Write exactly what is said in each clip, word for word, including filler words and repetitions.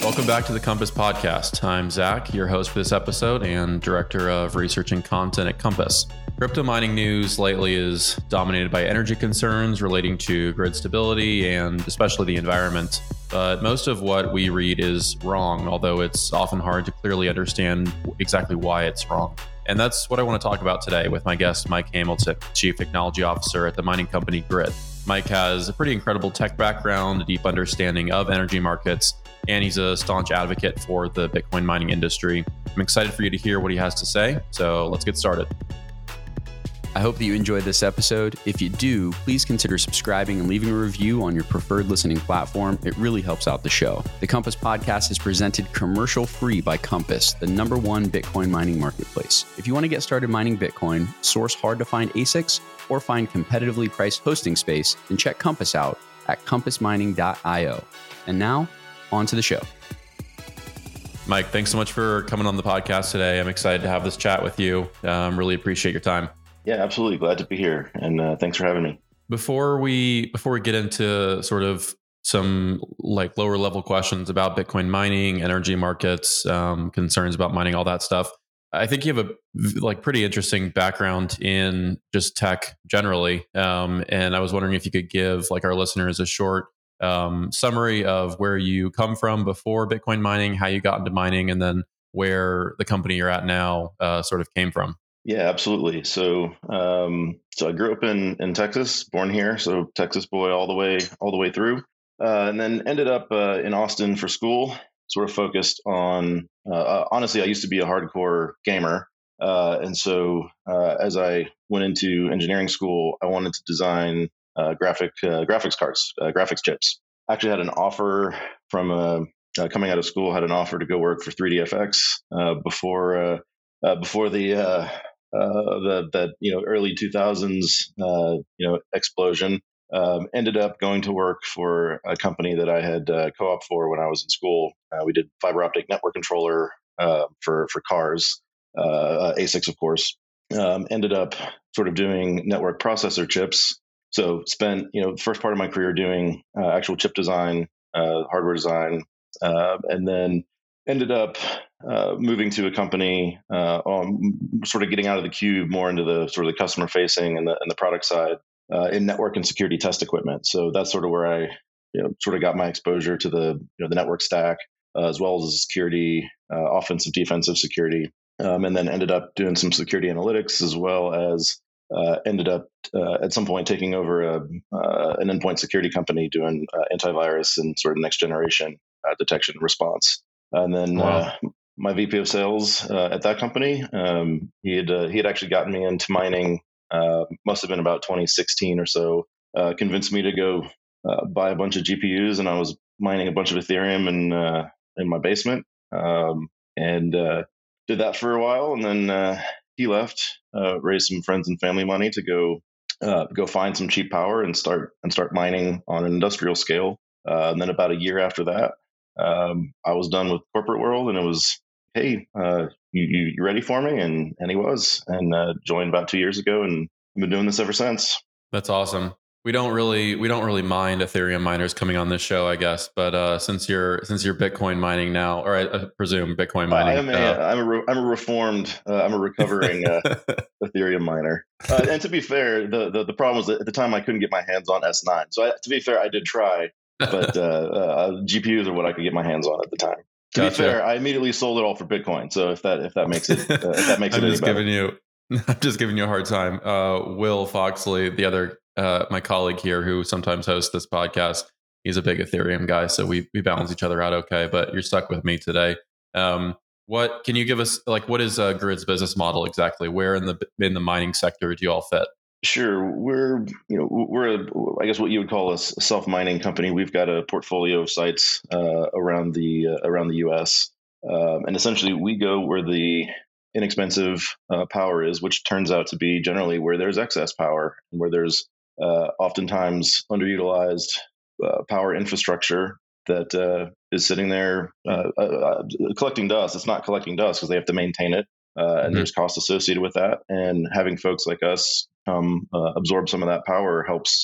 Welcome back to the Compass Podcast. I'm Zach, your host for this episode and Director of Research and Content at Compass. Crypto mining news lately is dominated by energy concerns relating to grid stability and especially the environment. But most of what we read is wrong, although it's often hard to clearly understand exactly why it's wrong. And that's what I want to talk about today with my guest, Mike Hamilton, Chief Technology Officer at the mining company Grid. Mike has a pretty incredible tech background, a deep understanding of energy markets, and he's a staunch advocate for the Bitcoin mining industry. I'm excited for you to hear what he has to say, so let's get started. I hope that you enjoyed this episode. If you do, please consider subscribing and leaving a review on your preferred listening platform. It really helps out the show. The Compass Podcast is presented commercial-free by Compass, the number one Bitcoin mining marketplace. If you want to get started mining Bitcoin, source hard-to-find A S I Cs, or find competitively priced hosting space, then check Compass out at compass mining dot io. And now, on to the show. Mike, thanks so much for coming on the podcast today. I'm excited to have this chat with you. Um, really appreciate your time. Yeah, absolutely. Glad to be here. And uh, thanks for having me. Before we before we get into sort of some like lower level questions about Bitcoin mining, energy markets, um, concerns about mining, all that stuff, I think you have a like pretty interesting background in just tech generally. Um, and I was wondering if you could give like our listeners a short um, summary of where you come from before Bitcoin mining, how you got into mining, and then where the company you're at now uh, sort of came from. Yeah, absolutely. So, um, so I grew up in, in Texas, born here. So Texas boy all the way, all the way through, uh, and then ended up uh, in Austin for school, sort of focused on, uh, uh, honestly, I used to be a hardcore gamer. Uh, and so uh, as I went into engineering school, I wanted to design uh, graphic uh, graphics cards, uh, graphics chips. Actually had an offer from uh, uh, coming out of school, had an offer to go work for three D F X uh, before uh, uh, before the uh, uh, the the you know early two thousands uh, you know explosion. Um, ended up going to work for a company that I had uh, co-op for when I was in school. Uh, we did fiber optic network controller uh, for for cars, uh, A S I Cs, of course. Um, ended up sort of doing network processor chips. So spent you know the first part of my career doing uh, actual chip design, uh, hardware design, uh, and then ended up uh, moving to a company, uh, um, sort of getting out of the cube more into the sort of the customer facing and the and the product side uh, in network and security test equipment. So that's sort of where I you know sort of got my exposure to the you know the network stack uh, as well as the security, uh, offensive, defensive security, um, and then ended up doing some security analytics as well as uh, ended up uh, at some point taking over a, uh, an endpoint security company doing uh, antivirus and sort of next generation uh, detection and response. And then Wow. uh, my V P of sales uh, at that company, um, he had uh, he had actually gotten me into mining. Uh, must have been about twenty sixteen or so. Uh, convinced me to go uh, buy a bunch of G P Us, and I was mining a bunch of Ethereum in uh, in my basement, um, and uh, did that for a while. And then uh, he left, uh, raised some friends and family money to go uh, go find some cheap power and start and start mining on an industrial scale. Uh, and then about a year after that. Um, I was done with corporate world, and it was, hey, uh, you, you you ready for me? And and he was, and uh, joined about two years ago, and I've been doing this ever since. That's awesome. We don't really we don't really mind Ethereum miners coming on this show, I guess. But uh, since you're since you're Bitcoin mining now, or I, I presume Bitcoin mining, I'm a uh, I'm a re- I'm a reformed uh, I'm a recovering uh, Ethereum miner. Uh, and to be fair, the, the the problem was that at the time I couldn't get my hands on S nine. So I, to be fair, I did try. but uh, uh, G P Us are what I could get my hands on at the time. To Gotcha. be fair, I immediately sold it all for Bitcoin. So if that if that makes it uh, if that makes I'm it just any better. giving you I'm just giving you a hard time. Uh, Will Foxley, the other uh, my colleague here who sometimes hosts this podcast, he's a big Ethereum guy, so we we balance each other out okay. But you're stuck with me today. Um, what can you give us? Like, what is uh, Grid's business model exactly? Where in the in the mining sector do you all fit? Sure, we're you know we're a, I guess what you would call a self mining company. We've got a portfolio of sites uh, around the uh, around the U S um, and essentially we go where the inexpensive uh, power is, which turns out to be generally where there's excess power and where there's uh, oftentimes underutilized uh, power infrastructure that uh, is sitting there uh, uh, collecting dust. It's not collecting dust because they have to maintain it. Uh, and mm-hmm. there's cost associated with that. And having folks like us come uh, absorb some of that power helps uh,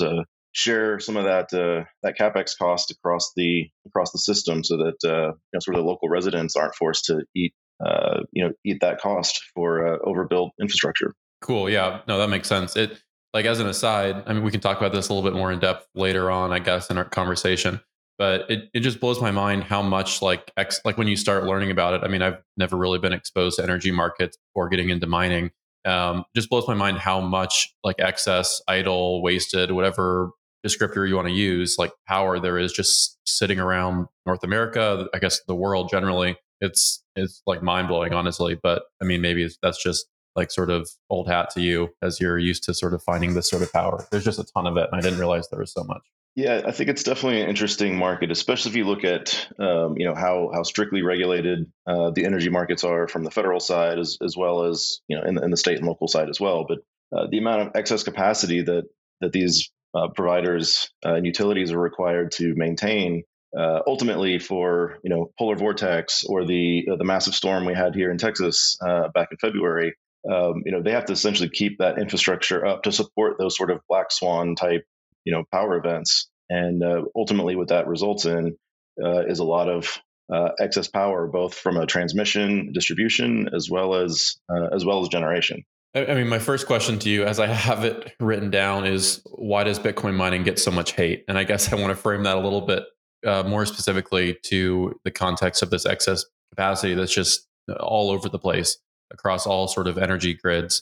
share some of that uh, that capex cost across the across the system, so that uh, you know, sort of the local residents aren't forced to eat uh, you know eat that cost for uh, overbuilt infrastructure. Cool. Yeah. No, that makes sense. It like as an aside, I mean, we can talk about this a little bit more in depth later on, I guess, in our conversation. But it, it just blows my mind how much like ex, like when you start learning about it. I mean, I've never really been exposed to energy markets before getting into mining. Um, just blows my mind how much like excess, idle, wasted, whatever descriptor you want to use, like power there is just sitting around North America. I guess the world generally. It's it's like mind blowing, honestly. But I mean, maybe it's, that's just like sort of old hat to you as you're used to sort of finding this sort of power. There's just a ton of it. And I didn't realize there was so much. Yeah, I think it's definitely an interesting market, especially if you look at um, you know how how strictly regulated uh, the energy markets are from the federal side, as as well as you know in the, in the state and local side as well. But uh, the amount of excess capacity that that these uh, providers uh, and utilities are required to maintain, uh, ultimately for you know polar vortex or the uh, the massive storm we had here in Texas uh, back in February. Um, you know they have to essentially keep that infrastructure up to support those sort of black swan type you know power events, and uh, ultimately what that results in uh, is a lot of uh, excess power, both from a transmission, distribution, as well as uh, as well as generation. I mean, my first question to you, as I have it written down, is why does Bitcoin mining get so much hate? And I guess I want to frame that a little bit uh, more specifically to the context of this excess capacity that's just all over the place across all sort of energy grids.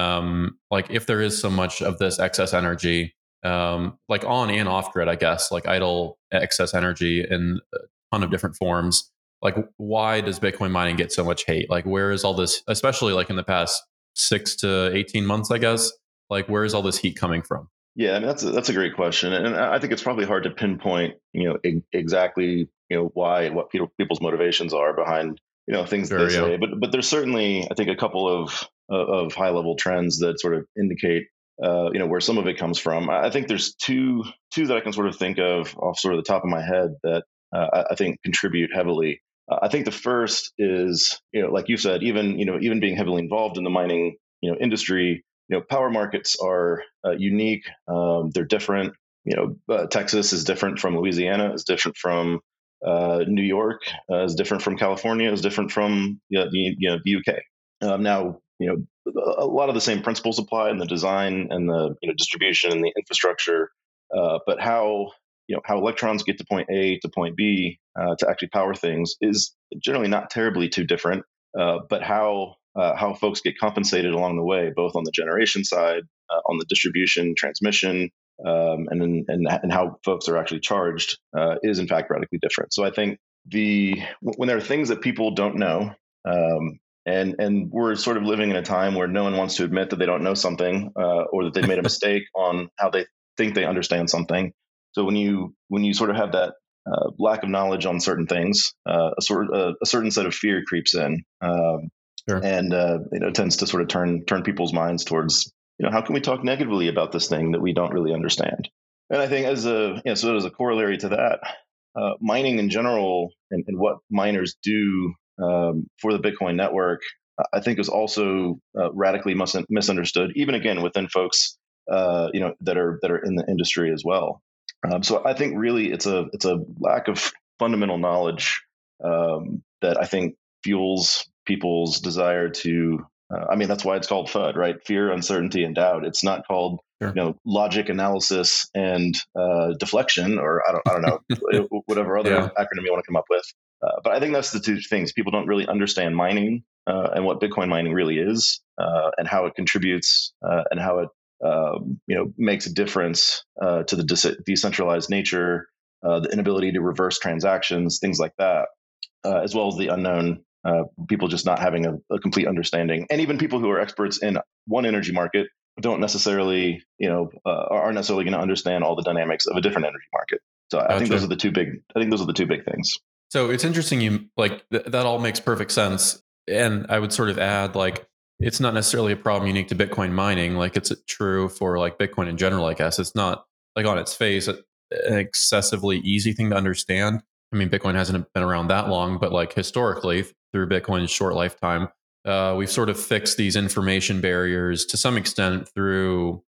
Um, like if there is so much of this excess energy, um, like on and off grid, I guess, like idle excess energy in a ton of different forms, like why does Bitcoin mining get so much hate? Like where is all this, especially like in the past six to eighteen months, I guess, like where is all this heat coming from? Yeah, I mean, that's a, that's a great question, and I think it's probably hard to pinpoint, you know, e- exactly, you know, why what people, people's motivations are behind, you know, things Sure, that they yeah. say. But but there's certainly, I think, a couple of of high level trends that sort of indicate, uh, you know, where some of it comes from. I think there's two two that I can sort of think of off sort of the top of my head that uh, I, I think contribute heavily. Uh, I think the first is, you know, like you said, even you know, even being heavily involved in the mining, you know, industry. You know, power markets are uh, unique. Um, they're different. You know, uh, Texas is different from Louisiana. Is different from uh, New York. Uh, is different from California. Is different from you know, the you know the U K. Um, now, you know, a lot of the same principles apply in the design and the you know distribution and the infrastructure, uh, but how you know how electrons get to point A to point B uh, to actually power things is generally not terribly too different. Uh, but how uh, how folks get compensated along the way, both on the generation side, uh, on the distribution, transmission, um, and, and and how folks are actually charged uh, is in fact radically different. So I think the when there are things that people don't know, um, and and we're sort of living in a time where no one wants to admit that they don't know something uh, or that they made a mistake on how they think they understand something. So when you when you sort of have that Uh, lack of knowledge on certain things, uh, a sort uh, a certain set of fear creeps in, um, Sure. and uh, you know tends to sort of turn turn people's minds towards you know how can we talk negatively about this thing that we don't really understand. And I think as a you know, so as a corollary to that, uh, mining in general and, and what miners do um, for the Bitcoin network, I think is also uh, radically mis- misunderstood, even again within folks uh, you know that are that are in the industry as well. Um, so I think really it's a it's a lack of fundamental knowledge um, that I think fuels people's desire to. Uh, I mean that's why it's called FUD, right? Fear, uncertainty, and doubt. It's not called Sure. you know logic, analysis, and uh, deflection, or I don't I don't know whatever other Yeah. acronym you want to come up with. Uh, but I think that's the two things. People don't really understand mining uh, and what Bitcoin mining really is, uh, and how it contributes, uh, and how it Um, you know, makes a difference uh, to the de- decentralized nature, uh, the inability to reverse transactions, things like that, uh, as well as the unknown. Uh, people just not having a, a complete understanding, and even people who are experts in one energy market don't necessarily, you know, uh, aren't necessarily going to understand all the dynamics of a different energy market. So I think Gotcha. those are the two big. I think those are the two big things. So it's interesting. You like th- that all makes perfect sense. And I would sort of add like, it's not necessarily a problem unique to Bitcoin mining. Like it's true for like Bitcoin in general, I guess. It's not like on its face an excessively easy thing to understand. I mean, Bitcoin hasn't been around that long, but like historically through Bitcoin's short lifetime, uh, we've sort of fixed these information barriers to some extent through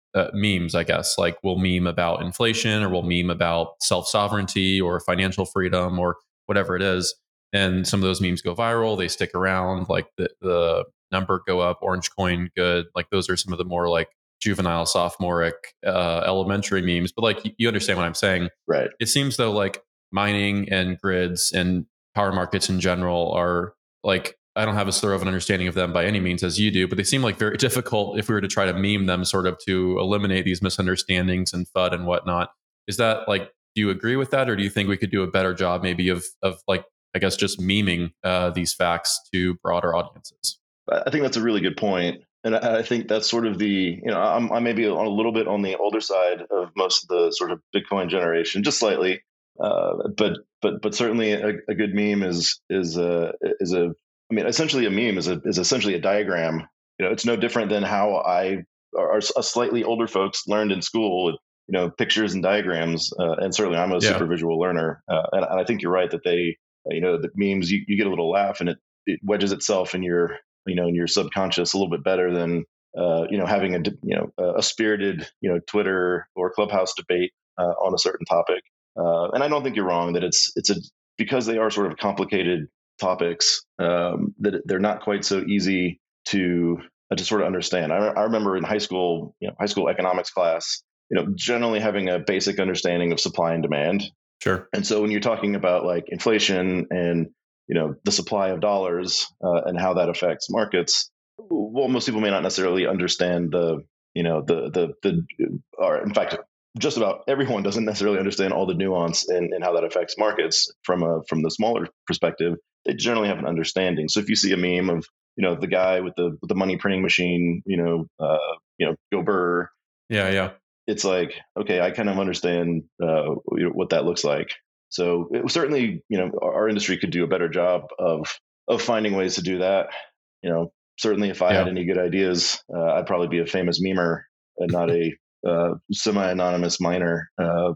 uh, memes, I guess. Like we'll meme about inflation, or we'll meme about self-sovereignty or financial freedom or whatever it is. And some of those memes go viral, they stick around, like the, the number go up, orange coin good. Like those are some of the more like juvenile, sophomoric, uh, elementary memes. But like you understand what I'm saying. Right. It seems though like mining and grids and power markets in general are like, I don't have as thorough of an understanding of them by any means as you do, but they seem like very difficult if we were to try to meme them sort of to eliminate these misunderstandings and FUD and whatnot. Is that like, do you agree with that? Or do you think we could do a better job maybe of, of like, I guess, just memeing uh, these facts to broader audiences? I think that's a really good point. And I think that's sort of the, you know, I'm, I may be on a little bit on the older side of most of the sort of Bitcoin generation, just slightly. Uh, but but but certainly a, a good meme is is a is a I mean essentially a meme is a is essentially a diagram. You know, it's no different than how I or a slightly older folks learned in school with, you know, pictures and diagrams. Uh, and certainly I'm a yeah. super visual learner, uh, and, and I think you're right that they, you know, the memes you, you get a little laugh and it, it wedges itself in your, you know, in your subconscious a little bit better than uh, you know, having a you know a spirited, you know, Twitter or Clubhouse debate uh, on a certain topic. Uh, and I don't think you're wrong that it's it's a because they are sort of complicated topics, um, that they're not quite so easy to uh, to sort of understand. I, I remember in high school, you know, high school economics class, you know, generally having a basic understanding of supply and demand. Sure. And so when you're talking about like inflation and, you know, the supply of dollars uh, and how that affects markets, well, most people may not necessarily understand the, you know, the the the or in fact, just about everyone doesn't necessarily understand all the nuance and, and how that affects markets from a from the smaller perspective. They generally have an understanding. So if you see a meme of, you know, the guy with the with the money printing machine, you know, uh, you know, Go Burr. Yeah, yeah. It's like, okay, I kind of understand uh, what that looks like. So it, certainly, you know, our, our industry could do a better job of of finding ways to do that. You know, certainly if I yeah. had any good ideas, uh, I'd probably be a famous memer and not a uh, semi-anonymous miner. Uh,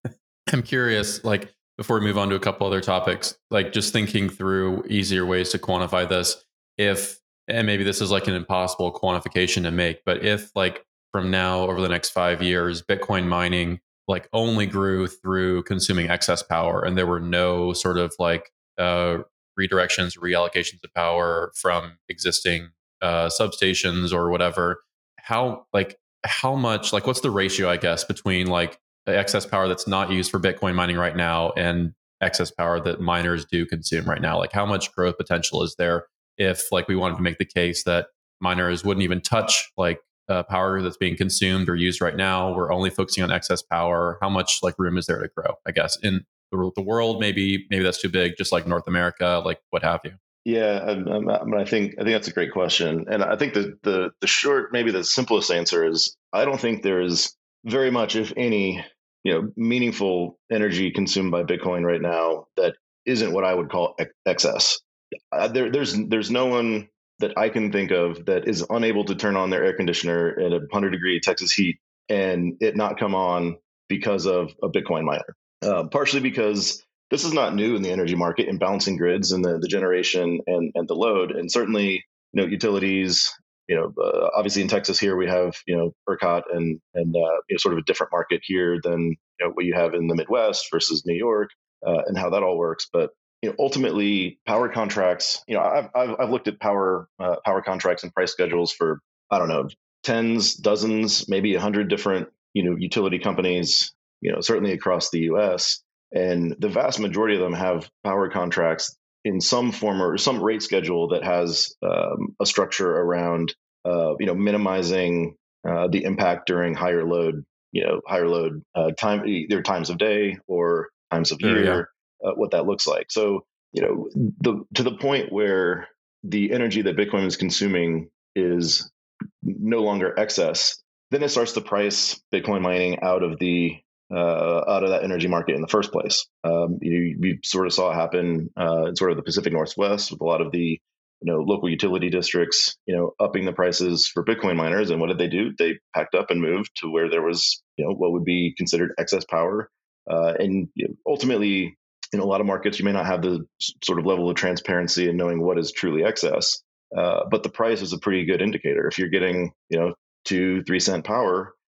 I'm curious, like before we move on to a couple other topics, like just thinking through easier ways to quantify this. If, and maybe this is like an impossible quantification to make, but if like from now over the next five years, Bitcoin mining like only grew through consuming excess power, and there were no sort of like uh, redirections, reallocations of power from existing uh, substations or whatever. How like how much like what's the ratio, I guess, between like the excess power that's not used for Bitcoin mining right now and excess power that miners do consume right now? Like how much growth potential is there if like we wanted to make the case that miners wouldn't even touch like Uh, power that's being consumed or used right now? We're only focusing on excess power. How much like room is there to grow, I guess, in the, the world? Maybe maybe that's too big, just like North America, like what have you. Yeah, I, I, I think I think that's a great question, and I think the the the short, maybe the simplest answer is I don't think there is very much, if any, you know, meaningful energy consumed by Bitcoin right now that isn't what I would call ex- excess. Uh, there, there's there's no one that I can think of that is unable to turn on their air conditioner at a one hundred degree Texas heat and it not come on because of a Bitcoin miner. Uh, partially because this is not new in the energy market in balancing grids and the, the generation and, and the load. And certainly, you know, utilities, you know, uh, obviously in Texas here we have, you know, ERCOT and, and uh, you know, sort of a different market here than, you know, what you have in the Midwest versus New York uh, and how that all works. But you know, ultimately, power contracts. You know, I've I've, I've looked at power uh, power contracts and price schedules for I don't know tens, dozens, maybe a hundred different you know utility companies. You know, certainly across the U S, and the vast majority of them have power contracts in some form or some rate schedule that has um, a structure around uh, you know minimizing uh, the impact during higher load. You know, higher load uh, time, either times of day or times of Sure, year. yeah. Uh, what that looks like. So, you know, the to the point where the energy that Bitcoin is consuming is no longer excess, then it starts to price Bitcoin mining out of the uh, out of that energy market in the first place. Um, you, you sort of saw it happen uh, in sort of the Pacific Northwest with a lot of the you know local utility districts, you know, upping the prices for Bitcoin miners. And what did they do? They packed up and moved to where there was you know what would be considered excess power, uh, and you know, ultimately. In a lot of markets, you may not have the sort of level of transparency in knowing what is truly excess, uh, but the price is a pretty good indicator. If you're getting, you know, two, three cent power,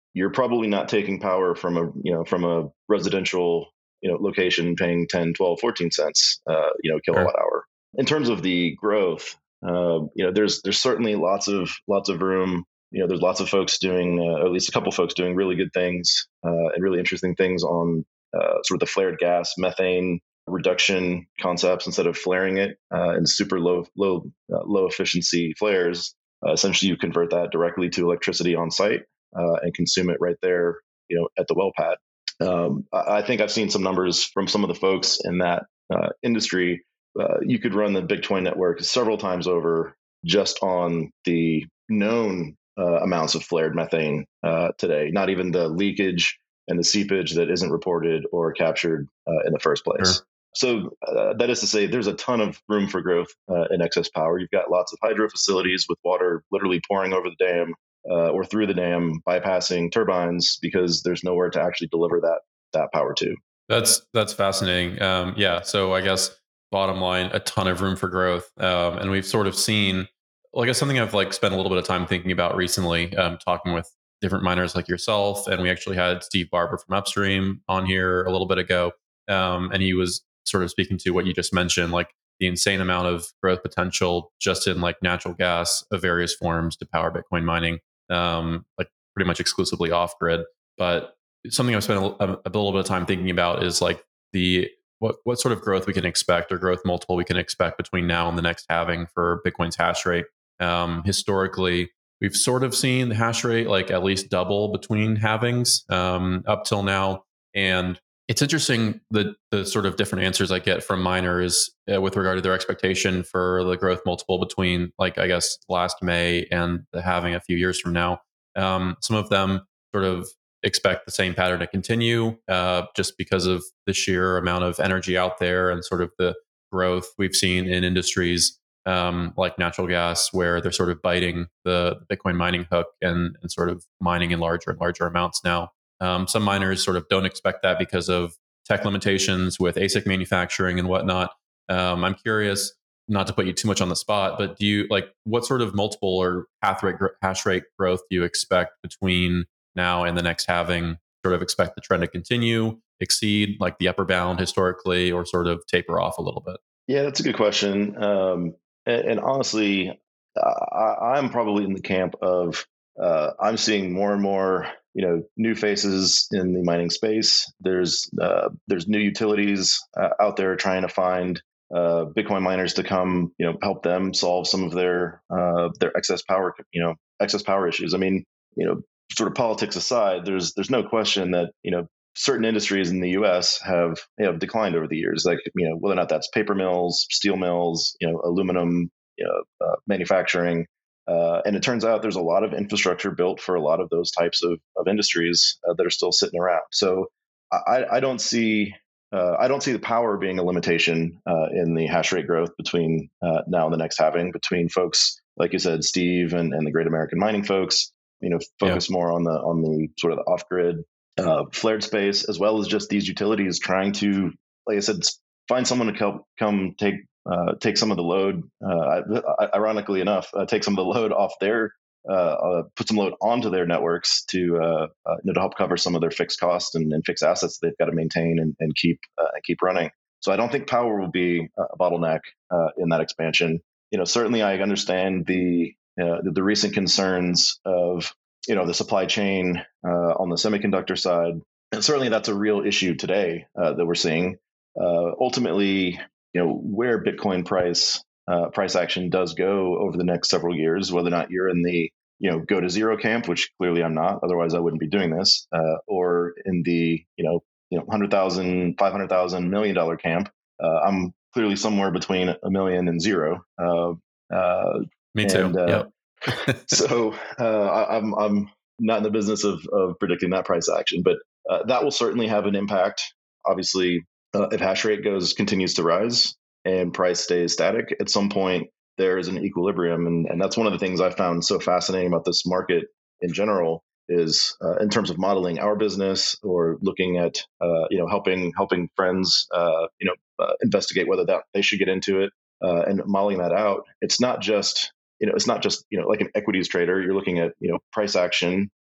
you're probably not taking power from a you know from a residential you know location paying ten, twelve, fourteen cents uh, you know Sure. kilowatt hour. In terms of the growth, uh, you know there's there's certainly lots of lots of room. You know there's lots of folks doing, uh, or at least a couple folks doing really good things uh, and really interesting things on uh, sort of the flared gas methane reduction concepts instead of flaring it uh, in super low low uh, low efficiency flares. Uh, essentially, you convert that directly to electricity on site uh, and consume it right there, you know, at the well pad. Um, I, I think I've seen some numbers from some of the folks in that uh, industry. Uh, you could run the Bitcoin network several times over just on the known uh, amounts of flared methane uh, today, not even the leakage and the seepage that isn't reported or captured uh, in the first place. Sure. So uh, that is to say, there's a ton of room for growth uh, in excess power. You've got lots of hydro facilities with water literally pouring over the dam uh, or through the dam, bypassing turbines because there's nowhere to actually deliver that that power to. That's that's fascinating. Um, yeah. So I guess bottom line, a ton of room for growth, um, and we've sort of seen, like, it's something I've like spent a little bit of time thinking about recently, um, talking with different miners like yourself, and we actually had Steve Barber from Upstream on here a little bit ago, um, and he was sort of speaking to what you just mentioned, like the insane amount of growth potential just in like natural gas of various forms to power Bitcoin mining, um, like pretty much exclusively off grid. But something I've spent a, a little bit of time thinking about is like the what what sort of growth we can expect or growth multiple we can expect between now and the next halving for Bitcoin's hash rate. Um, historically, we've sort of seen the hash rate like at least double between halvings um, up till now, and it's interesting the the sort of different answers I get from miners uh, with regard to their expectation for the growth multiple between, like, I guess last May and the halving a few years from now. Um, some of them sort of expect the same pattern to continue uh, just because of the sheer amount of energy out there and sort of the growth we've seen in industries um, like natural gas, where they're sort of biting the Bitcoin mining hook and, and sort of mining in larger and larger amounts now. Um, some miners sort of don't expect that because of tech limitations with A S I C manufacturing and whatnot. Um, I'm curious, not to put you too much on the spot, but do you like what sort of multiple or hash rate, hash rate growth do you expect between now and the next halving? Sort of expect the trend to continue, exceed like the upper bound historically, or sort of taper off a little bit? Yeah, that's a good question. Um, and, and honestly, I, I'm probably in the camp of uh, I'm seeing more and more, you know, new faces in the mining space. There's uh, there's new utilities uh, out there trying to find uh, Bitcoin miners to come, you know, help them solve some of their uh, their excess power, you know, excess power issues. I mean, you know, sort of politics aside, there's there's no question that, you know, certain industries in the U S have you know declined over the years, like, you know, whether or not that's paper mills, steel mills, you know, aluminum, you know, uh, manufacturing. Uh, and it turns out there's a lot of infrastructure built for a lot of those types of, of industries uh, that are still sitting around. So I, I don't see uh, I don't see the power being a limitation uh, in the hash rate growth between uh, now and the next halving, between folks like you said, Steve, and, and the Great American Mining folks. You know, focus yeah. more on the on the sort of the off grid uh, flared space, as well as just these utilities trying to, like I said, find someone to help come take. Uh, take some of the load, uh, ironically enough, uh, take some of the load off their, uh, uh, put some load onto their networks to, uh, uh, you know, to help cover some of their fixed costs and, and fixed assets they've got to maintain and, and keep uh, and keep running. So I don't think power will be a bottleneck uh, in that expansion. You know, certainly I understand the uh, the, the recent concerns of, you know, the supply chain uh, on the semiconductor side, and certainly that's a real issue today uh, that we're seeing. Uh, ultimately, you know, where Bitcoin price uh, price action does go over the next several years, whether or not you're in the, you know, go to zero camp, which clearly I'm not, otherwise I wouldn't be doing this, uh, or in the, you know, you know, one hundred thousand, five hundred thousand, million dollar camp. Uh, I'm clearly somewhere between a million and zero. Uh, uh, Me too. And, uh, yep. so uh, I, I'm I'm not in the business of of predicting that price action, but uh, that will certainly have an impact. Obviously, Uh, if hash rate goes continues to rise and price stays static, at some point there is an equilibrium, and, and that's one of the things I found so fascinating about this market in general. Is uh, in terms of modeling our business or looking at uh, you know helping helping friends uh, you know uh, investigate whether that they should get into it uh, and modeling that out. It's not just you know it's not just you know like an equities trader. You're looking at you know price action,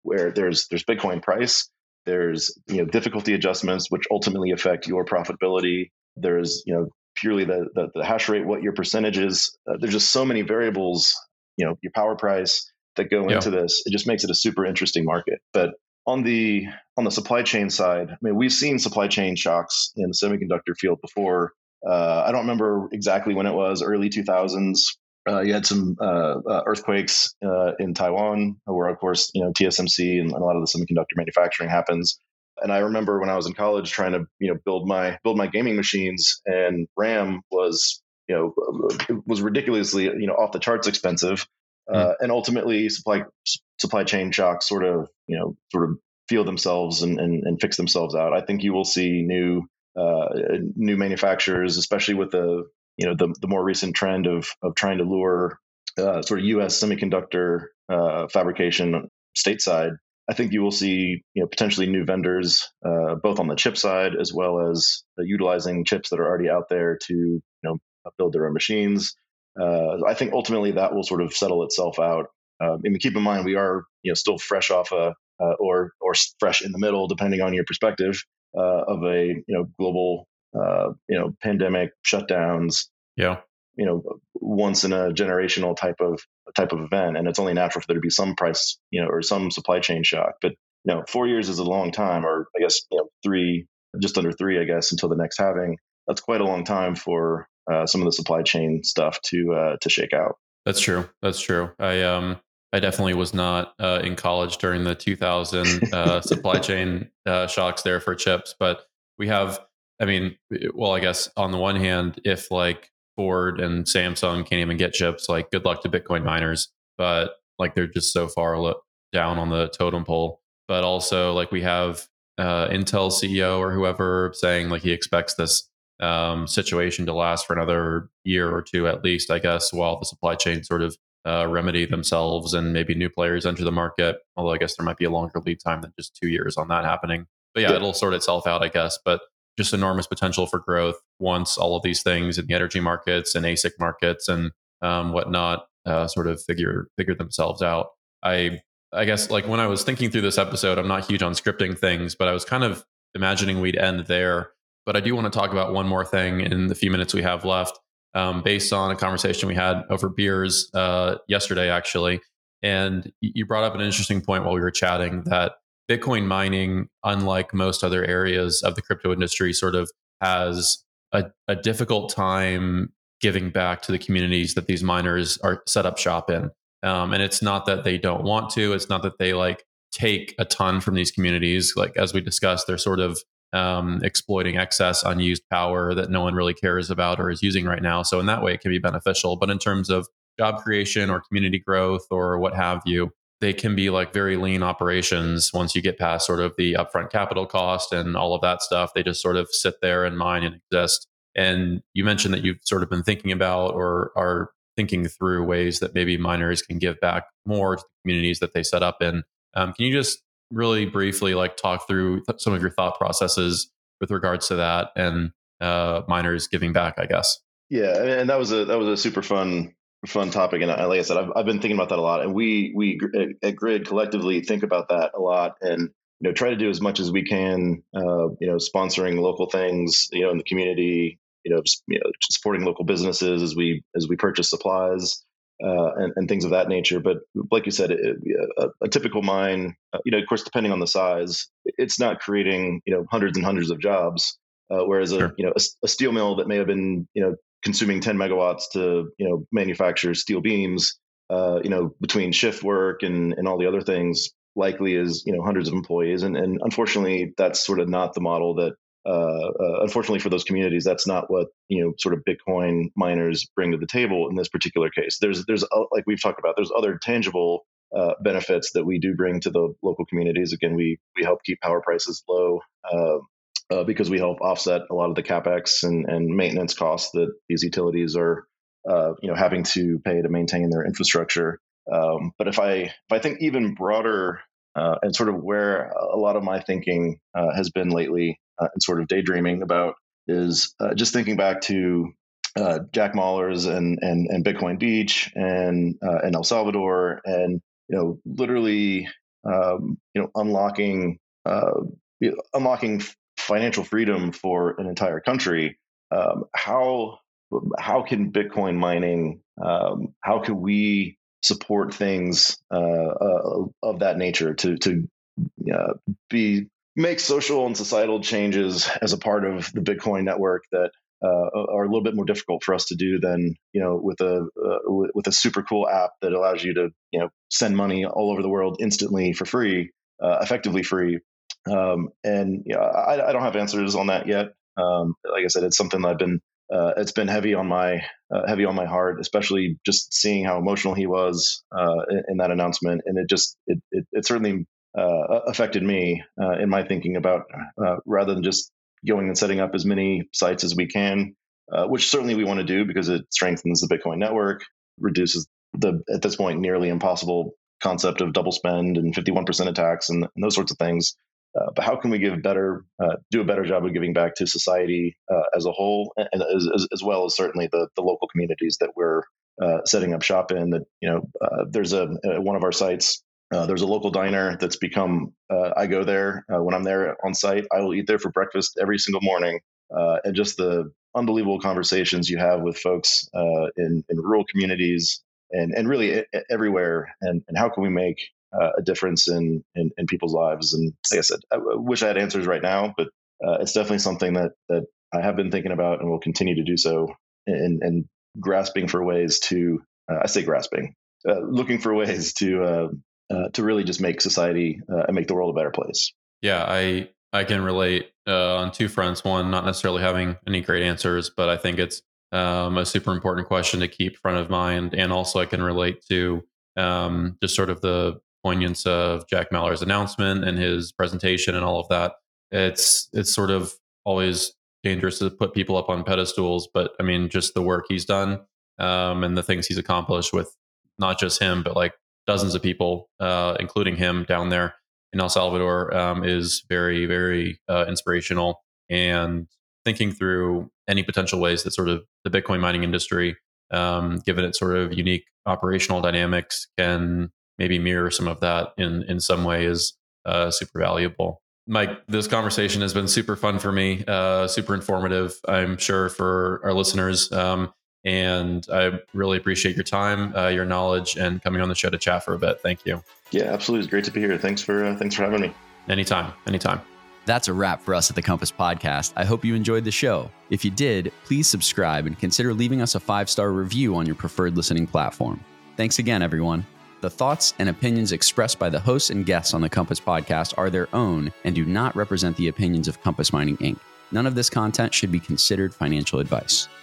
where there's there's Bitcoin price, there's you know difficulty adjustments which ultimately affect your profitability. There's you know purely the the, the hash rate, what your percentage is. Uh, there's just so many variables, you know, your power price that go Yeah. into this. It just makes it a super interesting market. But on the on the supply chain side, I mean, we've seen supply chain shocks in the semiconductor field before. Uh, I don't remember exactly when it was, early two thousands. Uh, you had some uh, uh, earthquakes uh, in Taiwan, where of course you know T S M C and a lot of the semiconductor manufacturing happens. And I remember when I was in college trying to you know build my build my gaming machines, and RAM was you know it was ridiculously you know off the charts expensive. Uh, and ultimately, supply supply chain shocks sort of you know sort of feel themselves and, and, and fix themselves out. I think you will see new uh, new manufacturers, especially with the you know the, the more recent trend of of trying to lure uh, sort of U S semiconductor uh, fabrication stateside. I think you will see you know potentially new vendors uh, both on the chip side as well as uh, utilizing chips that are already out there to you know build their own machines. Uh, I think ultimately that will sort of settle itself out. Uh, I mean, keep in mind we are you know still fresh off a uh, or or fresh in the middle, depending on your perspective, uh, of a you know global uh, you know pandemic shutdowns. Yeah. You know, once in a generational type of type of event, and it's only natural for there to be some price, you know, or some supply chain shock. But you know, four years is a long time, or I guess you know, three, just under three, I guess, until the next halving. That's quite a long time for uh, some of the supply chain stuff to uh, to shake out. That's true. That's true. I um I definitely was not uh, in college during the two thousand uh, supply chain uh, shocks there for chips, but we have. I mean, well, I guess on the one hand, if like Ford and Samsung can't even get chips, like good luck to Bitcoin miners. But like they're just so far lo- down on the totem pole. But also like we have uh, Intel C E O or whoever saying like he expects this um, situation to last for another year or two at least, I guess, while the supply chain sort of uh, remedy themselves and maybe new players enter the market. Although I guess there might be a longer lead time than just two years on that happening. But yeah, Yeah. it'll sort itself out, I guess. But just enormous potential for growth once all of these things in the energy markets and A S I C markets and um, whatnot uh, sort of figure figure themselves out. I I guess like when I was thinking through this episode, I'm not huge on scripting things, but I was kind of imagining we'd end there. But I do want to talk about one more thing in the few minutes we have left, um, based on a conversation we had over beers uh, yesterday, actually. And you brought up an interesting point while we were chatting that Bitcoin mining, unlike most other areas of the crypto industry, sort of has a, a difficult time giving back to the communities that these miners are set up shop in. Um, and it's not that they don't want to, it's not that they like take a ton from these communities. Like, as we discussed, they're sort of um, exploiting excess unused power that no one really cares about or is using right now. So in that way, it can be beneficial. But in terms of job creation or community growth or what have you, they can be like very lean operations once you get past sort of the upfront capital cost and all of that stuff. They just sort of sit there and mine and exist. And you mentioned that you've sort of been thinking about or are thinking through ways that maybe miners can give back more to the communities that they set up in. Um, can you just really briefly like talk through th- some of your thought processes with regards to that and uh, miners giving back, I guess? Yeah, and that was a that was a super fun fun topic, and like I said, I've I've been thinking about that a lot, and we we at Grid collectively think about that a lot, and you know try to do as much as we can, uh, you know, sponsoring local things, you know, in the community, you know, just, you know, supporting local businesses as we as we purchase supplies. Uh, and, and things of that nature. But like you said, it, a, a typical mine, uh, you know, of course, depending on the size, it's not creating, you know, hundreds and hundreds of jobs. Uh, whereas a, Sure. you know, a, a steel mill that may have been, you know, consuming ten megawatts to, you know, manufacture steel beams, uh, you know, between shift work and, and all the other things, likely is, you know, hundreds of employees. And, and unfortunately, that's sort of not the model that, uh, uh, unfortunately for those communities, that's not what, you know, sort of Bitcoin miners bring to the table in this particular case. There's, there's uh, like we've talked about, there's other tangible uh, benefits that we do bring to the local communities. Again, we, we help keep power prices low. Uh, Uh, because we help offset a lot of the capex and, and maintenance costs that these utilities are, uh, you know, having to pay to maintain their infrastructure. Um, but if I if I think even broader uh, and sort of where a lot of my thinking uh, has been lately uh, and sort of daydreaming about is uh, just thinking back to uh, Jack Mallers and and and Bitcoin Beach and uh, and El Salvador, and you know literally um, you know, unlocking uh, unlocking financial freedom for an entire country, um, how how can Bitcoin mining, um, how can we support things uh, uh, of that nature to to uh, be make social and societal changes as a part of the Bitcoin network that uh, are a little bit more difficult for us to do than, you know, with a uh, with a super cool app that allows you to, you know, send money all over the world instantly for free, uh, effectively free. Um, and yeah, I, I don't have answers on that yet. Um, like I said, it's something that I've been uh, it's been heavy on my uh, heavy on my heart, especially just seeing how emotional he was uh, in, in that announcement, and it just it it, it certainly uh, affected me uh, in my thinking about uh, rather than just going and setting up as many sites as we can, uh, which certainly we want to do because it strengthens the Bitcoin network, reduces the at this point nearly impossible concept of double spend and fifty-one percent attacks and, and those sorts of things. Uh, but how can we give better, uh, do a better job of giving back to society uh, as a whole, and as, as, as well as certainly the, the local communities that we're uh, setting up shop in? That, you know, uh, there's a uh, one of our sites. Uh, there's a local diner that's become. Uh, I go there uh, when I'm there on site. I will eat there for breakfast every single morning, uh, and just the unbelievable conversations you have with folks uh, in in rural communities and and really everywhere. And and how can we make Uh, a difference in, in in people's lives? And like I said, I wish I had answers right now, but uh, it's definitely something that that I have been thinking about and will continue to do so, and, and grasping for ways to uh, I say grasping, uh, looking for ways to uh, uh, to really just make society uh, and make the world a better place. Yeah, I I can relate uh, on two fronts. One, not necessarily having any great answers, but I think it's um, a super important question to keep front of mind, and also I can relate to um, just sort of the poignance of Jack Mallers' announcement and his presentation and all of that. It's it's sort of always dangerous to put people up on pedestals, but I mean, just the work he's done um, and the things he's accomplished with not just him, but like dozens of people, uh, including him down there in El Salvador, um, is very, very uh, inspirational. And thinking through any potential ways that sort of the Bitcoin mining industry, um, given its sort of unique operational dynamics, can maybe mirror some of that in in some way is uh, super valuable. Mike, this conversation has been super fun for me, uh, super informative, I'm sure, for our listeners. Um, and I really appreciate your time, uh, your knowledge, and coming on the show to chat for a bit. Thank you. Yeah, absolutely. It's great to be here. Thanks for uh, thanks for having me. Anytime, anytime. That's a wrap for us at the Compass Podcast. I hope you enjoyed the show. If you did, please subscribe and consider leaving us a five-star review on your preferred listening platform. Thanks again, everyone. The thoughts and opinions expressed by the hosts and guests on the Compass Podcast are their own and do not represent the opinions of Compass Mining Incorporated. None of this content should be considered financial advice.